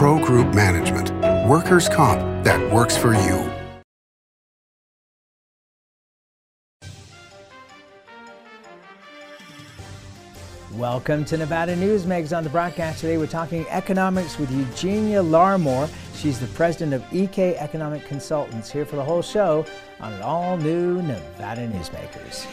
Pro Group Management. Workers' comp that works for you. Welcome to Nevada Newsmakers. On the broadcast today, we're talking economics with Eugenia Larmore. She's the president of EK Economic Consultants, here for the whole show on an all-new Nevada Newsmakers.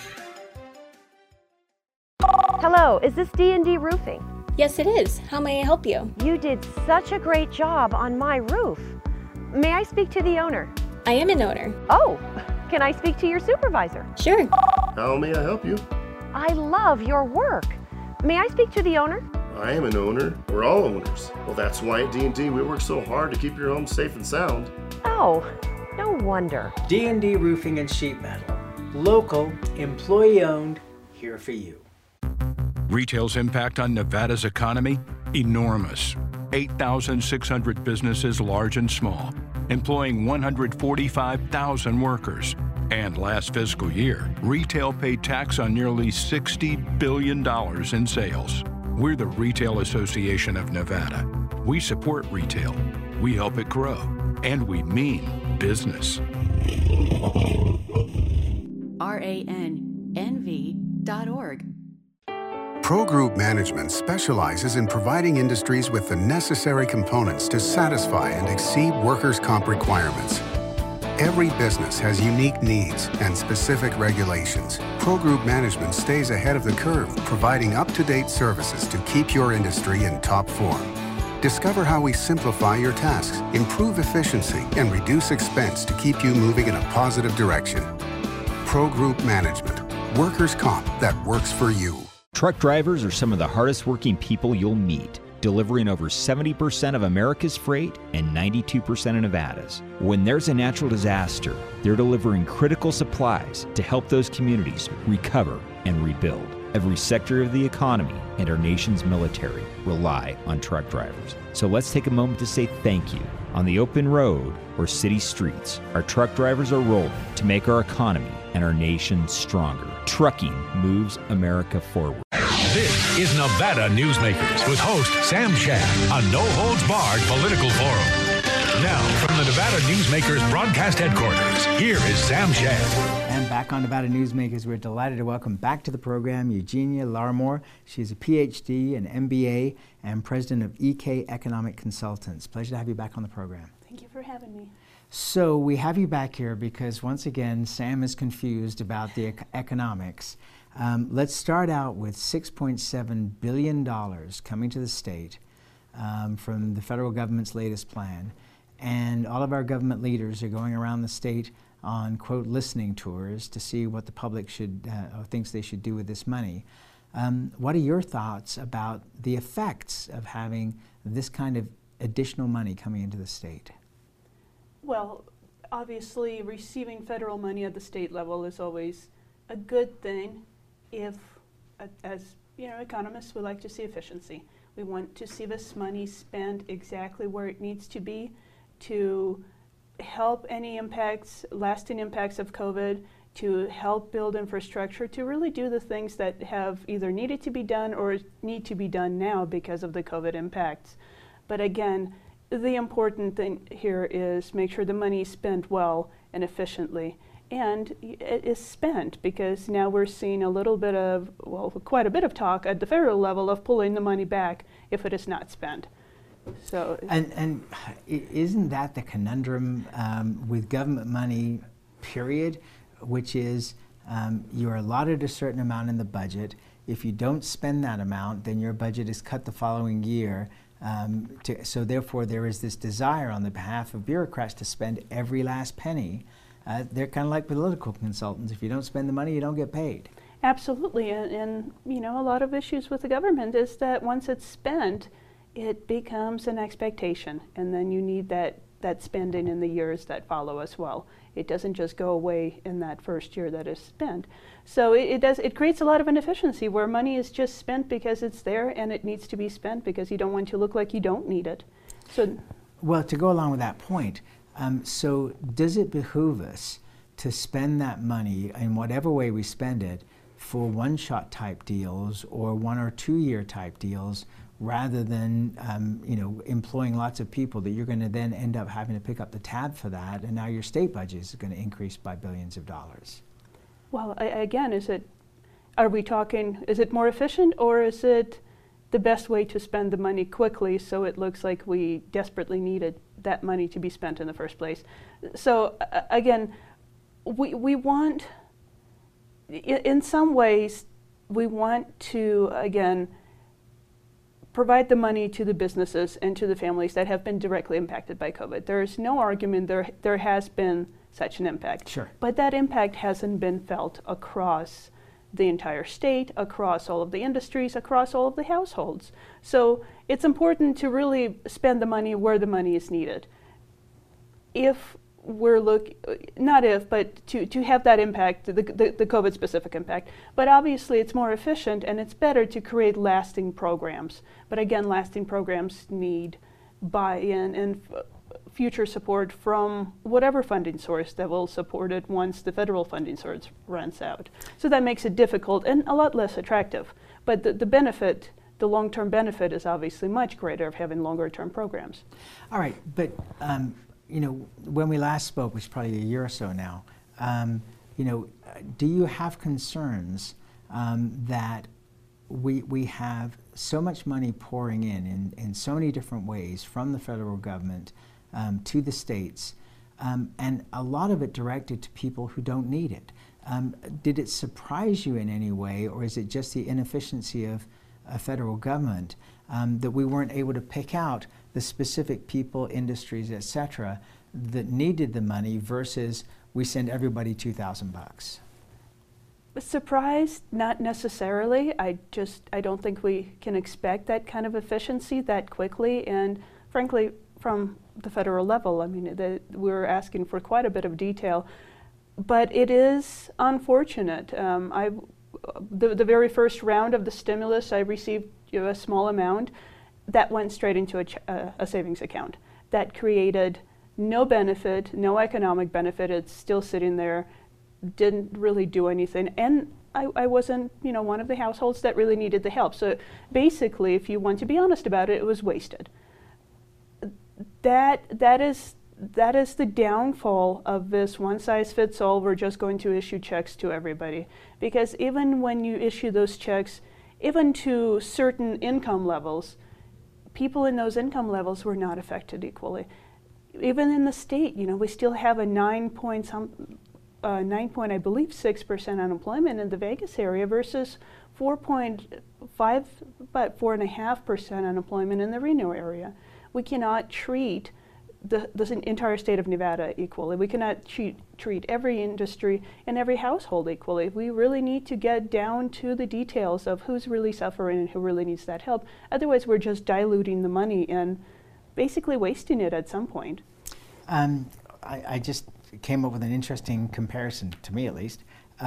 Hello, is this D&D Roofing? Yes, it is. How may I help you? You did such a great job on my roof. May I speak to the owner? I am an owner. Oh, can I speak to your supervisor? Sure. How may I help you? I love your work. May I speak to the owner? I am an owner. We're all owners. Well, that's why at D&D we work so hard to keep your home safe and sound. Oh, no wonder. D&D Roofing and Sheet Metal. Local, employee-owned, here for you. Retail's impact on Nevada's economy? Enormous. 8,600 businesses, large and small, employing 145,000 workers. And last fiscal year, retail paid tax on nearly $60 billion in sales. We're the Retail Association of Nevada. We support retail, we help it grow, and we mean business. RANNV.org. Pro Group Management specializes in providing industries with the necessary components to satisfy and exceed workers' comp requirements. Every business has unique needs and specific regulations. Pro Group Management stays ahead of the curve, providing up-to-date services to keep your industry in top form. Discover how we simplify your tasks, improve efficiency, and reduce expense to keep you moving in a positive direction. Pro Group Management. Workers' comp that works for you. Truck drivers are some of the hardest working people you'll meet, delivering over 70% of America's freight and 92% of Nevada's. When there's a natural disaster, they're delivering critical supplies to help those communities recover and rebuild. Every sector of the economy and our nation's military rely on truck drivers. So let's take a moment to say thank you. On the open road or city streets, our truck drivers are rolling to make our economy and our nation stronger. Trucking moves America forward. This is Nevada Newsmakers with host Sam Shad, a no-holds-barred political forum. Now, from the Nevada Newsmakers broadcast headquarters, here is Sam Shad. And back on Nevada Newsmakers, we're delighted to welcome back to the program Eugenia Larmore. She's a PhD, an MBA, and president of EK Economic Consultants. Pleasure to have you back on the program. Thank you for having me. So we have you back here because, once again, Sam is confused about the economics. Let's start out with $6.7 billion coming to the state from the federal government's latest plan. And all of our government leaders are going around the state on, quote, listening tours to see what the public should or thinks they should do with this money. What are your thoughts about the effects of having this kind of additional money coming into the state? Well, obviously receiving federal money at the state level is always a good thing if, as you know, economists would like to see efficiency. We want to see this money spent exactly where it needs to be to help any impacts, lasting impacts of COVID, to help build infrastructure, to really do the things that have either needed to be done or need to be done now because of the COVID impacts. But again, the important thing here is make sure the money is spent well and efficiently. And it is spent because now we're seeing a little bit of, well, quite a bit of talk at the federal level of pulling the money back if it is not spent. So, and isn't that the conundrum with government money, period, which is you're allotted a certain amount in the budget. If you don't spend that amount, then your budget is cut the following year. So therefore, there is this desire on the behalf of bureaucrats to spend every last penny. They're kind of like political consultants. If you don't spend the money, you don't get paid. Absolutely, and you know, a lot of issues with the government is that once it's spent, it becomes an expectation, and then you need that spending in the years that follow as well. It doesn't just go away in that first year that is spent. So it creates a lot of inefficiency where money is just spent because it's there and it needs to be spent because you don't want to look like you don't need it. So, well, to go along with that point, so does it behoove us to spend that money in whatever way we spend it for one-shot type deals or 1 or 2 year type deals rather than employing lots of people, that you're going to then end up having to pick up the tab for that, and now your state budget is going to increase by billions of dollars. Well, again, are we talking, is it more efficient, or is it the best way to spend the money quickly so it looks like we desperately needed that money to be spent in the first place? So again, we want, in some ways, we want to, again, provide the money to the businesses and to the families that have been directly impacted by COVID. There is no argument there has been such an impact. Sure. But that impact hasn't been felt across the entire state, across all of the industries, across all of the households. So it's important to really spend the money where the money is needed. If we're not if, but to have that impact, the COVID specific impact. But obviously it's more efficient and it's better to create lasting programs. But again, lasting programs need buy-in and future support from whatever funding source that will support it once the federal funding source runs out. So that makes it difficult and a lot less attractive. But the benefit, the long-term benefit, is obviously much greater of having longer-term programs. All right, but when we last spoke, which is probably a year or so now, do you have concerns that we have so much money pouring in so many different ways from the federal government to the states, and a lot of it directed to people who don't need it? Did it surprise you in any way, or is it just the inefficiency of a federal government that we weren't able to pick out the specific people, industries, et cetera, that needed the money versus we send everybody $2,000? Surprised, not necessarily. I don't think we can expect that kind of efficiency that quickly, and frankly, from the federal level. I mean, we're asking for quite a bit of detail, but it is unfortunate. The very first round of the stimulus, I received a small amount that went straight into a savings account. That created no benefit, no economic benefit. It's still sitting there, didn't really do anything. And I wasn't, one of the households that really needed the help. So basically, if you want to be honest about it, it was wasted. That is the downfall of this one-size-fits-all, we're just going to issue checks to everybody. Because even when you issue those checks, even to certain income levels, people in those income levels were not affected equally. Even in the state, we still have a 9.6% unemployment in the Vegas area versus 4.5, about 4.5% unemployment in the Reno area. We cannot treat the entire state of Nevada equally. We cannot treat every industry and every household equally. We really need to get down to the details of who's really suffering and who really needs that help. Otherwise, we're just diluting the money and basically wasting it at some point. I just came up with an interesting comparison, to me at least.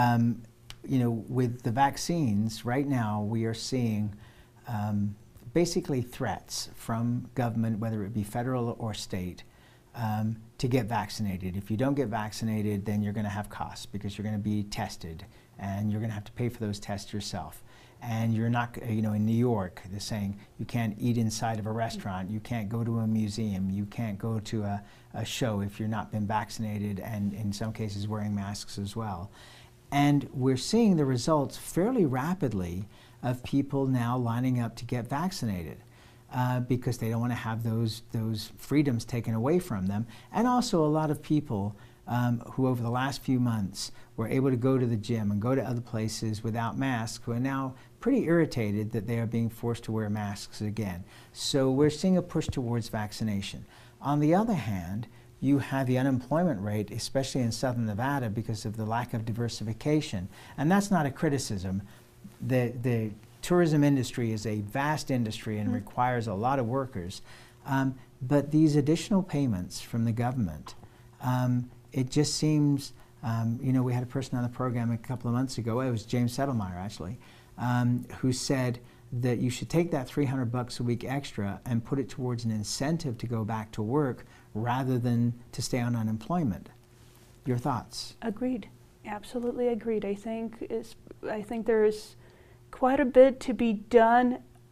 With the vaccines, right now we are seeing basically threats from government, whether it be federal or state, to get vaccinated. If you don't get vaccinated, then you're going to have costs because you're going to be tested and you're going to have to pay for those tests yourself. And you're not, in New York, they're saying you can't eat inside of a restaurant, you can't go to a museum, you can't go to a show if you're not been vaccinated, and in some cases wearing masks as well. And we're seeing the results fairly rapidly of people now lining up to get vaccinated because they don't want to have those freedoms taken away from them. And also a lot of people who over the last few months were able to go to the gym and go to other places without masks, who are now pretty irritated that they are being forced to wear masks again. So we're seeing a push towards vaccination. On the other hand, you have the unemployment rate, especially in Southern Nevada, because of the lack of diversification. And that's not a criticism. The tourism industry is a vast industry and requires a lot of workers. But these additional payments from the government, it just seems, we had a person on the program a couple of months ago, it was James Settlemeyer actually, who said that you should take that $300 a week extra and put it towards an incentive to go back to work rather than to stay on unemployment. Your thoughts? Agreed. Absolutely agreed. I think there's quite a bit to be done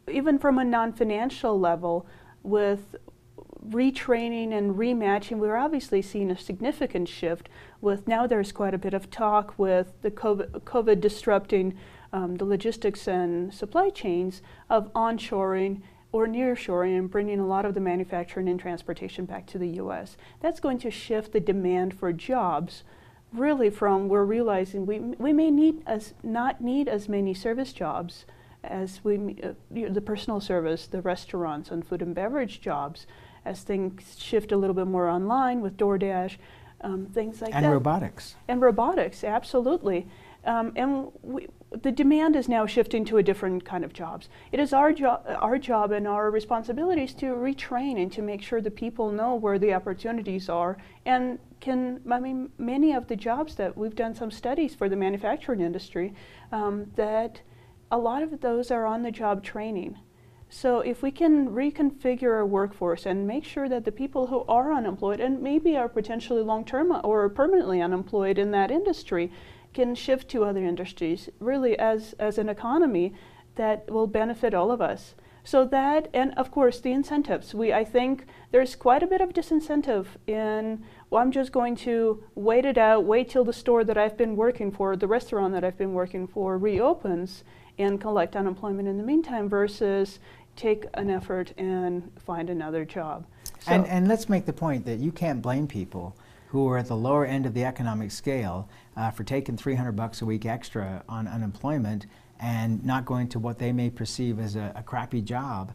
even from a non-financial level, with retraining and rematching, we're obviously seeing a significant shift. With now, there's quite a bit of talk with the COVID disrupting the logistics and supply chains of onshoring or nearshoring and bringing a lot of the manufacturing and transportation back to the U.S. That's going to shift the demand for jobs. Really, from we're realizing we may not need as many service jobs as the personal service, the restaurants and food and beverage jobs, as things shift a little bit more online with DoorDash, things like that. And robotics. And robotics, absolutely. The demand is now shifting to a different kind of jobs. It is our job and our responsibilities to retrain and to make sure the people know where the opportunities are and many of the jobs that we've done some studies for the manufacturing industry, that a lot of those are on the job training. So if we can reconfigure our workforce and make sure that the people who are unemployed and maybe are potentially long-term or permanently unemployed in that industry can shift to other industries, really as an economy that will benefit all of us. So that, and of course the incentives. I think there's quite a bit of disincentive in, well, I'm just going to wait it out, wait till the store that I've been working for, the restaurant that I've been working for reopens and collect unemployment in the meantime versus take an effort and find another job. So And let's make the point that you can't blame people who are at the lower end of the economic scale for taking $300 a week extra on unemployment and not going to what they may perceive as a crappy job.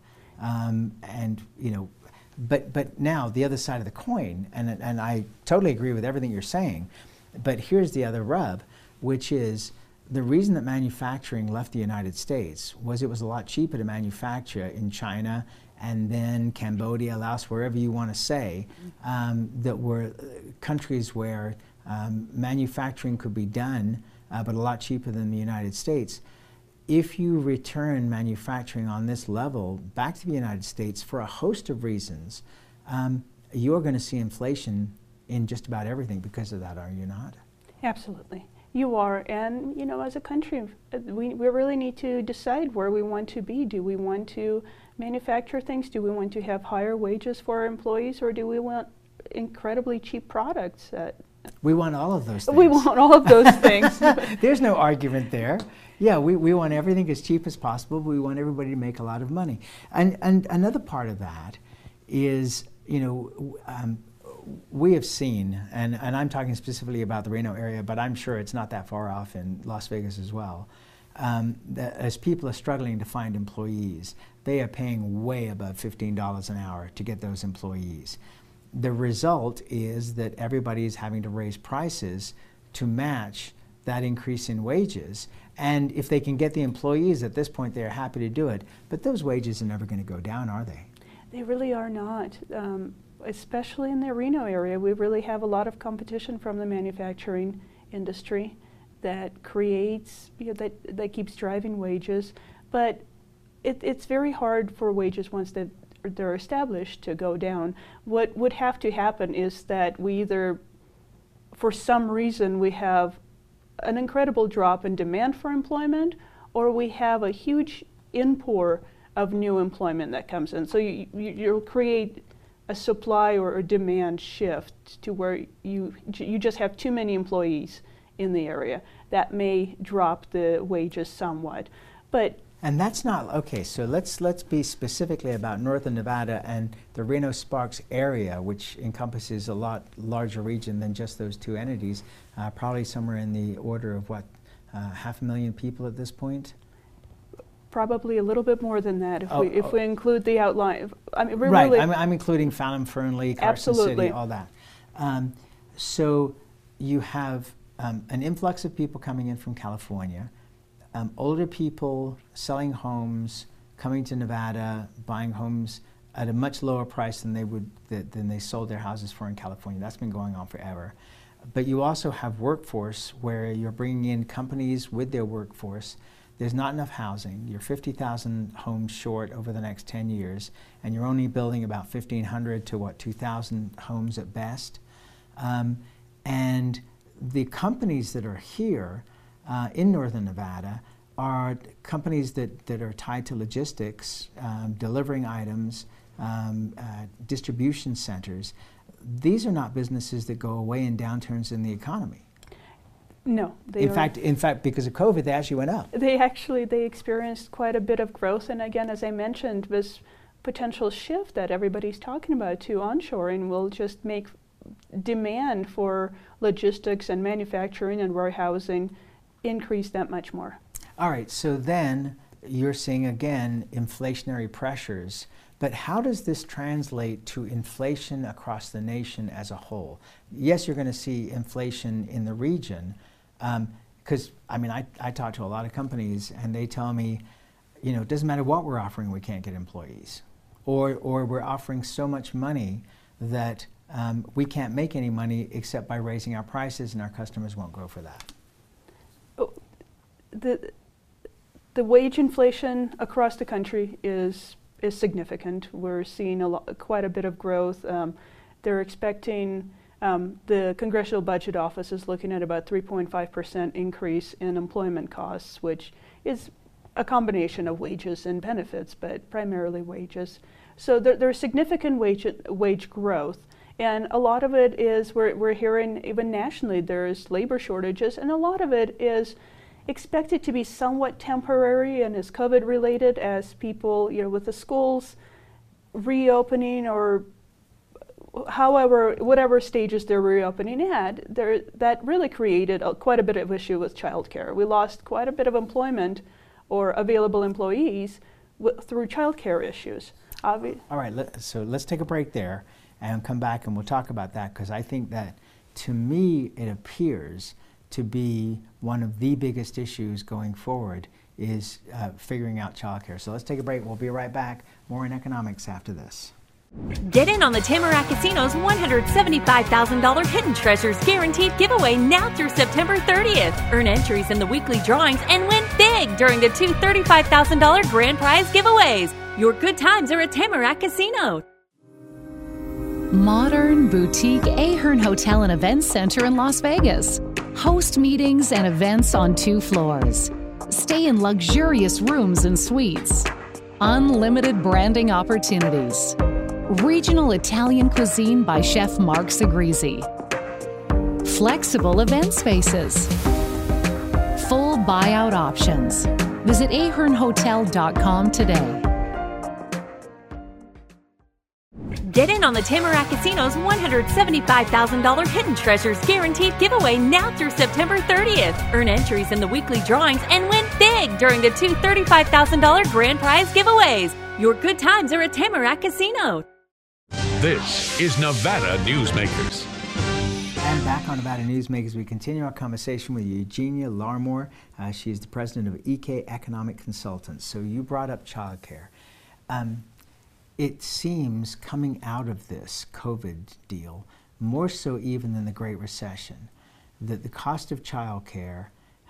But now the other side of the coin, and I totally agree with everything you're saying, but here's the other rub, which is the reason that manufacturing left the United States was it was a lot cheaper to manufacture in China and then Cambodia, Laos, wherever you want to say, that were countries where manufacturing could be done, but a lot cheaper than the United States. If you return manufacturing on this level back to the United States for a host of reasons, you're going to see inflation in just about everything because of that, are you not? Absolutely. You are, and as a country, we really need to decide where we want to be. Do we want to manufacture things? Do we want to have higher wages for our employees, or do we want incredibly cheap products? We want all of those things. We want all of those things. There's no argument there. Yeah, we want everything as cheap as possible, but we want everybody to make a lot of money. And another part of that is, we have seen, and I'm talking specifically about the Reno area, but I'm sure it's not that far off in Las Vegas as well, that as people are struggling to find employees, they are paying way above $15 an hour to get those employees. The result is that everybody is having to raise prices to match that increase in wages. And if they can get the employees at this point, they're happy to do it. But those wages are never going to go down, are they? They really are not. Especially in the Reno area, we really have a lot of competition from the manufacturing industry that creates, that keeps driving wages. But it's very hard for wages once they're established to go down. What would have to happen is that we either, for some reason, we have an incredible drop in demand for employment, or we have a huge inpour of new employment that comes in. So you'll create a supply or a demand shift to where you just have too many employees in the area. That may drop the wages somewhat, but. And that's not, okay, so let's be specifically about Northern Nevada and the Reno-Sparks area, which encompasses a lot larger region than just those two entities, probably somewhere in the order of what, 500,000 people at this point? Probably a little bit more than that if we include the outline. I mean, right, really I'm including Fallon, Fernley, Carson absolutely. City, all that. So you have an influx of people coming in from California, older people selling homes, coming to Nevada, buying homes at a much lower price than they sold their houses for in California. That's been going on forever. But you also have workforce where you're bringing in companies with their workforce. There's not enough housing. You're 50,000 homes short over the next 10 years, and you're only building about 1,500 to 2,000 homes at best. And the companies that are here in Northern Nevada are companies that are tied to logistics, delivering items, distribution centers. These are not businesses that go away in downturns in the economy. No, in fact, because of COVID, they actually went up. They experienced quite a bit of growth, and again, as I mentioned, this potential shift that everybody's talking about to onshoring will just make demand for logistics and manufacturing and warehousing increase that much more. All right, so then you're seeing again inflationary pressures, but how does this translate to inflation across the nation as a whole? Yes, you're going to see inflation in the region, because I mean, I talk to a lot of companies and they tell me, you know, it doesn't matter what we're offering, we can't get employees. Or we're offering so much money that we can't make any money except by raising our prices, and our customers won't go for that. The wage inflation across the country is significant. We're seeing quite a bit of growth. They're expecting, the Congressional Budget Office is looking at about 3.5% increase in employment costs, which is a combination of wages and benefits, but primarily wages. So there's significant wage growth. And a lot of it is, we're hearing even nationally, there's labor shortages, and a lot of it is expected to be somewhat temporary and is COVID related, as people, you know, with the schools reopening or whatever stages they're reopening at, that really created quite a bit of issue with childcare. We lost quite a bit of employment or available employees through childcare issues. All right, so let's take a break there and come back and we'll talk about that, because I think that, to me, it appears to be one of the biggest issues going forward is figuring out childcare. So let's take a break. We'll be right back. More in economics after this. Get in on the Tamarack Casino's $175,000 Hidden Treasures Guaranteed giveaway now through September 30th. Earn entries in the weekly drawings and win big during the two $35,000 grand prize giveaways. Your good times are at Tamarack Casino. Modern boutique Ahern Hotel and Events Center in Las Vegas. Host meetings and events on 2 floors. Stay in luxurious rooms and suites. Unlimited branding opportunities. Regional Italian cuisine by Chef Mark Segrisi. Flexible event spaces. Full buyout options. Visit ahernhotel.com today. Get in on the Tamarack Casino's $175,000 Hidden Treasures Guaranteed giveaway now through September 30th. Earn entries in the weekly drawings and win big during the two $35,000 grand prize giveaways. Your good times are at Tamarack Casino. This is Nevada Newsmakers. And back on Nevada Newsmakers, we continue our conversation with Eugenia Larmore. She's the president of EK Economic Consultants. So you brought up childcare. It seems, coming out of this COVID deal, more so even than the Great Recession, that the cost of childcare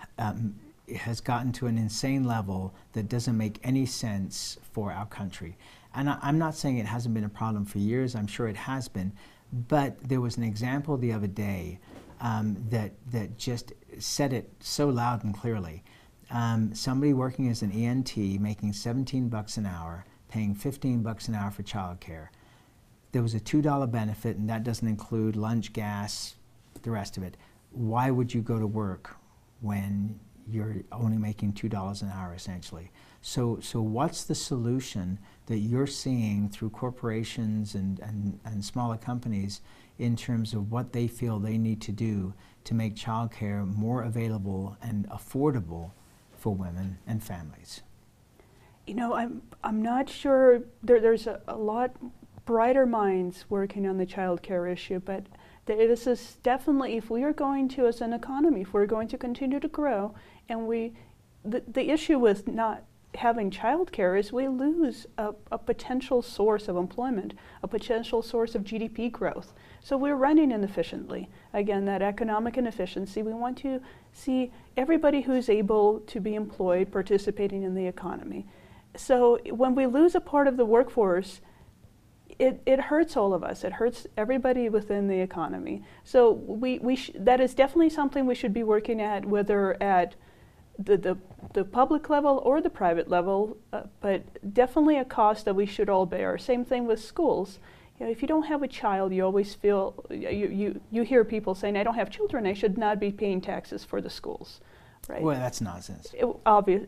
has gotten to an insane level that doesn't make any sense for our country. And I'm not saying it hasn't been a problem for years. I'm sure it has been. But there was an example the other day that just said it so loud and clearly. Somebody working as an ENT making $17 an hour, paying $15 an hour for childcare. There was a $2 benefit, and that doesn't include lunch, gas, the rest of it. Why would you go to work when you're only making $2 an hour, essentially? So what's the solution that you're seeing through corporations and smaller companies in terms of what they feel they need to do to make childcare more available and affordable for women and families? You know, I'm not sure. There's a lot brighter minds working on the child care issue, but this is definitely, if we are going to, as an economy, if we're going to continue to grow, and the issue with not having child care is we lose a potential source of employment, a potential source of GDP growth. So we're running inefficiently. Again, that economic inefficiency, we want to see everybody who's able to be employed participating in the economy. So when we lose a part of the workforce, it hurts all of us. It hurts everybody within the economy. So that is definitely something we should be working at, whether at the public level or the private level, but definitely a cost that we should all bear. Same thing with schools. You know, if you don't have a child, you always feel, you hear people saying, I don't have children, I should not be paying taxes for the schools. Right? Well, that's nonsense. Obvious,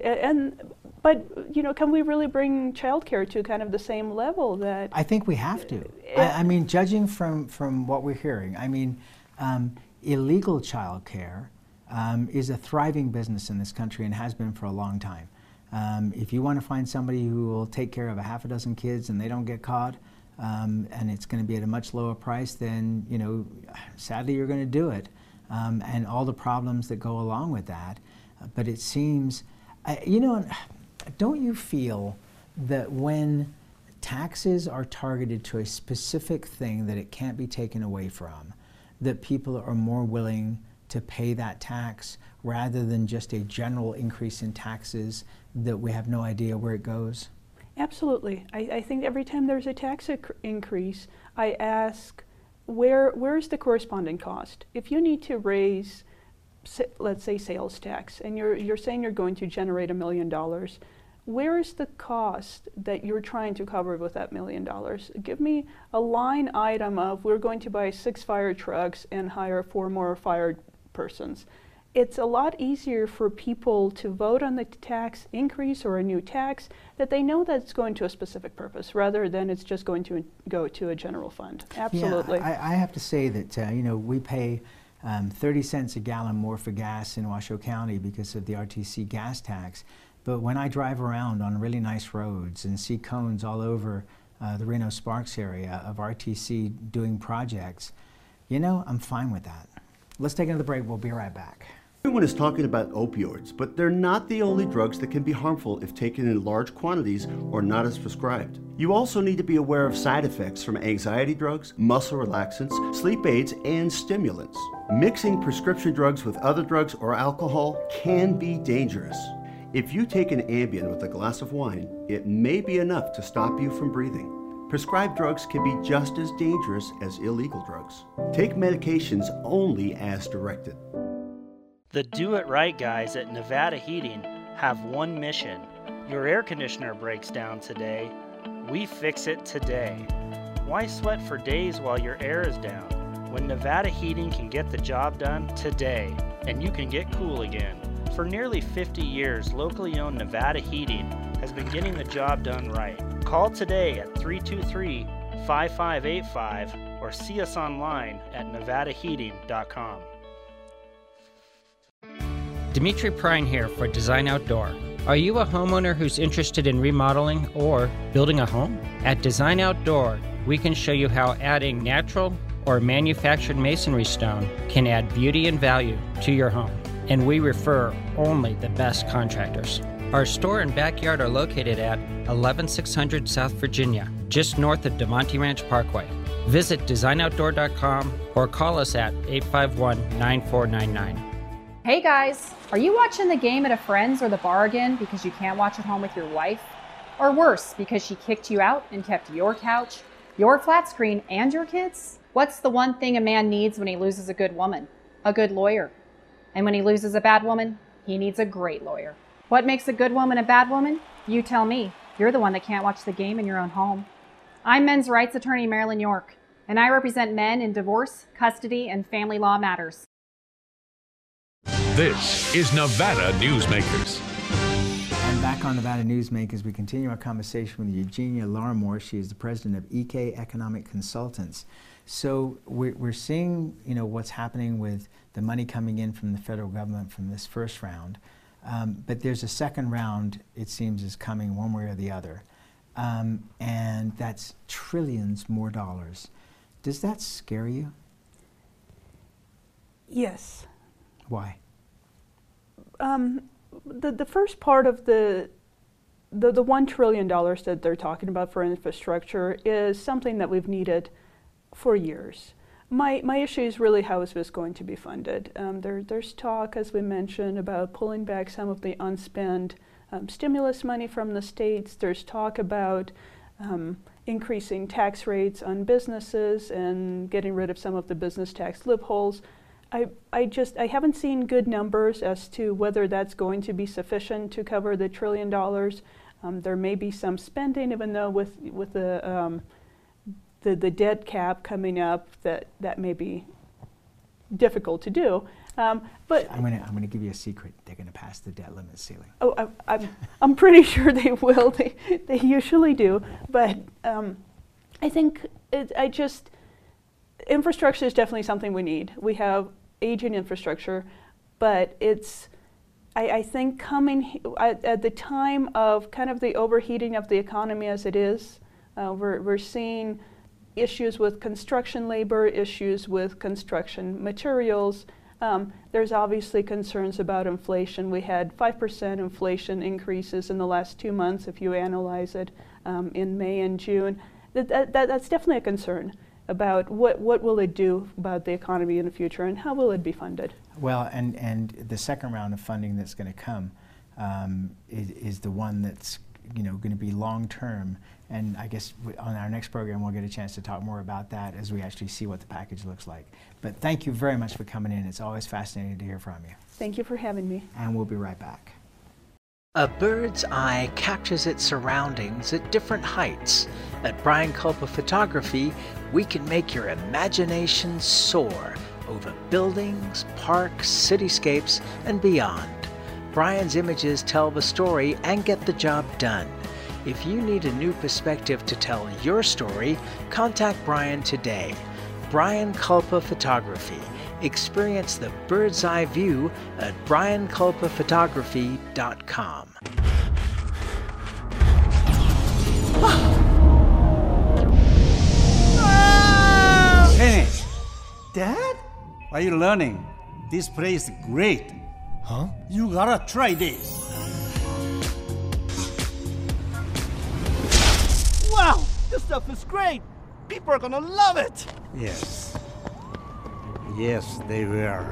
but you know, can we really bring childcare to kind of the same level that? I think we have to. I mean, judging from what we're hearing, I mean, illegal childcare is a thriving business in this country and has been for a long time. If you want to find somebody who will take care of a half a dozen kids and they don't get caught, and it's going to be at a much lower price, then you know, sadly, you're going to do it. And all the problems that go along with that. But it seems, you know, don't you feel that when taxes are targeted to a specific thing that it can't be taken away from, that people are more willing to pay that tax rather than just a general increase in taxes that we have no idea where it goes? Absolutely. I think every time there's a tax increase, I ask, where's the corresponding cost? If you need to raise, let's say, sales tax, and you're saying you're going to generate $1 million, where is the cost that you're trying to cover with that $1 million? Give me a line item of, we're going to buy 6 fire trucks and hire 4 more fire persons. It's a lot easier for people to vote on the tax increase or a new tax that they know that it's going to a specific purpose rather than it's just going to go to a general fund. Absolutely. Yeah, I have to say that you know, we pay 30 cents a gallon more for gas in Washoe County because of the RTC gas tax. But when I drive around on really nice roads and see cones all over the Reno Sparks area of RTC doing projects, you know, I'm fine with that. Let's take another break. We'll be right back. Everyone is talking about opioids, but they're not the only drugs that can be harmful if taken in large quantities or not as prescribed. You also need to be aware of side effects from anxiety drugs, muscle relaxants, sleep aids, and stimulants. Mixing prescription drugs with other drugs or alcohol can be dangerous. If you take an Ambien with a glass of wine, it may be enough to stop you from breathing. Prescribed drugs can be just as dangerous as illegal drugs. Take medications only as directed. The Do It Right guys at Nevada Heating have one mission. Your air conditioner breaks down today. We fix it today. Why sweat for days while your air is down when Nevada Heating can get the job done today and you can get cool again? For nearly 50 years, locally owned Nevada Heating has been getting the job done right. Call today at 323-5585 or see us online at nevadaheating.com. Dimitri Prine here for Design Outdoor. Are you a homeowner who's interested in remodeling or building a home? At Design Outdoor, we can show you how adding natural or manufactured masonry stone can add beauty and value to your home. And we refer only the best contractors. Our store and backyard are located at 11600 South Virginia, just north of DeMonte Ranch Parkway. Visit designoutdoor.com or call us at 851-9499. Hey guys, are you watching the game at a friend's or the bar again because you can't watch at home with your wife? Or worse, because she kicked you out and kept your couch, your flat screen, and your kids? What's the one thing a man needs when he loses a good woman? A good lawyer. And when he loses a bad woman, he needs a great lawyer. What makes a good woman a bad woman? You tell me. You're the one that can't watch the game in your own home. I'm men's rights attorney Marilyn York, and I represent men in divorce, custody, and family law matters. This is Nevada Newsmakers. And back on Nevada Newsmakers, we continue our conversation with Eugenia Larimore. She is the president of EK Economic Consultants. So we're seeing, you know, what's happening with the money coming in from the federal government from this first round. But there's a second round, it seems, is coming one way or the other. And that's trillions more dollars. Does that scare you? Yes. Why? The first part of the $1 trillion that they're talking about for infrastructure is something that we've needed for years. My issue is really how is this going to be funded? There's talk, as we mentioned, about pulling back some of the unspent stimulus money from the states. There's talk about increasing tax rates on businesses and getting rid of some of the business tax loopholes. I haven't seen good numbers as to whether that's going to be sufficient to cover the $1 trillion. There may be some spending, even though with the debt cap coming up, that may be difficult to do. But I'm gonna give you a secret. They're gonna pass the debt limit ceiling. Oh, I'm pretty sure they will. They usually do. But I think infrastructure is definitely something we need. We have aging infrastructure, but I think coming at the time of kind of the overheating of the economy as it is, we're seeing issues with construction labor, issues with construction materials. There's obviously concerns about inflation. We had 5% inflation increases in the last 2 months if you analyze it in May and June. That's definitely a concern about what will it do about the economy in the future and how will it be funded. Well, and the second round of funding that's going to come is the one that's going to be long term, and I guess on our next program we'll get a chance to talk more about that as we actually see what the package looks like. But thank you very much for coming in. It's always fascinating to hear from you. Thank you for having me. And we'll be right back. A bird's eye captures its surroundings at different heights. At Brian Culpa Photography, we can make your imagination soar over buildings, parks, cityscapes, and beyond. Brian's images tell the story and get the job done. If you need a new perspective to tell your story, contact Brian today. Brian Culpa Photography. Experience the bird's eye view at brianculpaphotography.com. Kenny! Dad? What are you learning? This place is great. Huh? You gotta try this. Wow! This stuff is great! People are gonna love it! Yes. Yes, they will.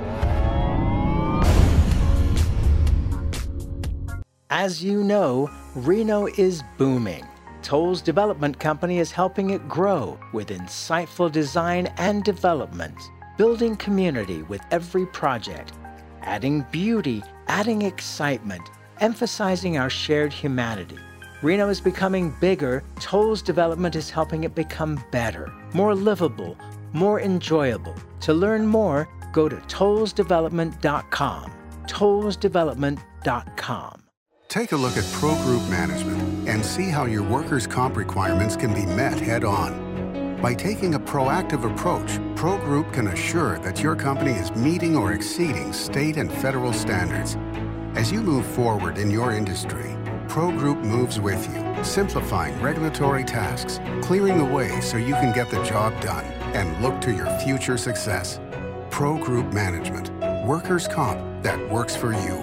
As you know, Reno is booming. Toll's Development Company is helping it grow with insightful design and development, building community with every project, adding beauty, adding excitement, emphasizing our shared humanity. Reno is becoming bigger. Toll's Development is helping it become better, more livable, more enjoyable. To learn more, go to tollsdevelopment.com. tollsdevelopment.com. Take a look at Pro Group Management and see how your workers' comp requirements can be met head-on. By taking a proactive approach, Pro Group can assure that your company is meeting or exceeding state and federal standards. As you move forward in your industry, Pro Group moves with you, simplifying regulatory tasks, clearing the way so you can get the job done and look to your future success. Pro Group Management, workers' comp that works for you.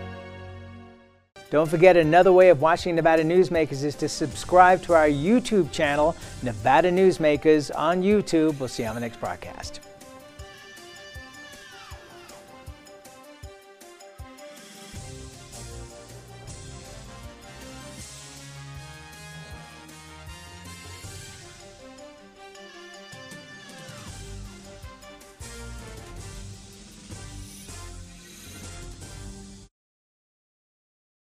Don't forget, another way of watching Nevada Newsmakers is to subscribe to our YouTube channel, Nevada Newsmakers on YouTube. We'll see you on the next broadcast.